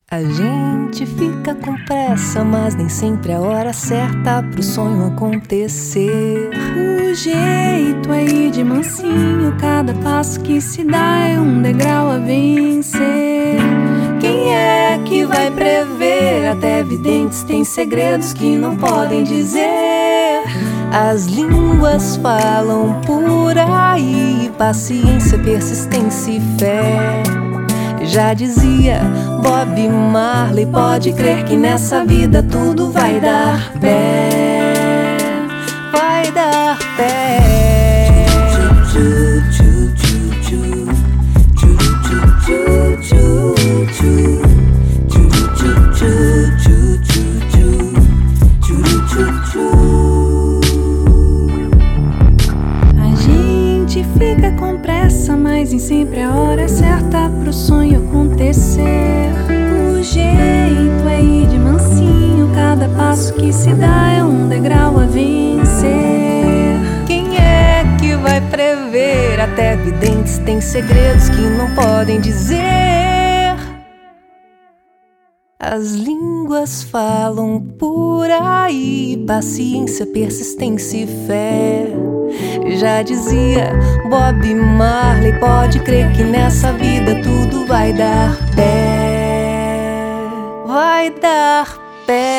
A gente fica com pressa, mas nem sempre é a hora certa pro sonho acontecer. O jeito é ir de mansinho, cada passo que se dá é um degrau a vencer. Quem é que vai prever? Até videntes têm segredos que não podem dizer. As línguas falam por aí, paciência, persistência e fé. Já dizia Bob Marley, pode crer que nessa vida tudo vai dar pé, vai dar pé. A gente fica com pressa, mas nem sempre a hora certa pro sonho acontecer. O jeito é ir de mansinho, cada passo que se dá é um degrau a vencer. Quem é que vai prever? Até videntes têm segredos que não podem dizer. As línguas falam por aí, paciência, persistência e fé. Já dizia Bob Marley, pode crer que nessa vida tudo vai dar pé, vai dar pé.